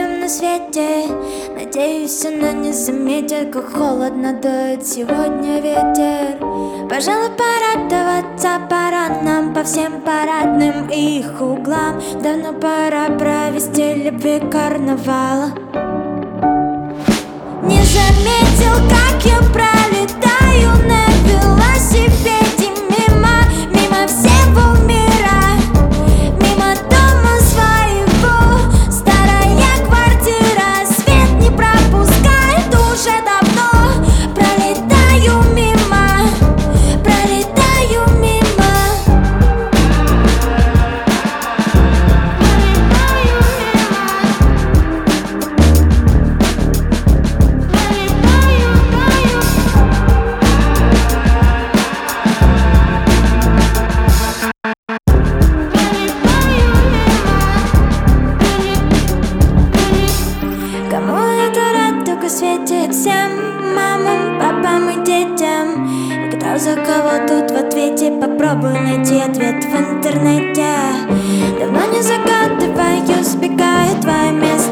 всем на свете. Надеюсь, она не заметит, как холодно дует сегодня ветер. Пожалуй, порадоваться пора нам по всем парадным и их углам. Давно пора провести любви карнавала. Не заметил, как я пролетаю на велосипеде мимо всего мира, мимо дома своего. Старая квартира, свет не пропускает уже давно. Пролетаю мимо, пролетаю мимо. Кому это радуга светит? Всем мамам, папам и детям. И кто за кого тут в ответе? Попробуй найти ответ в интернете. Давно не загадываю, сбегаю твое место.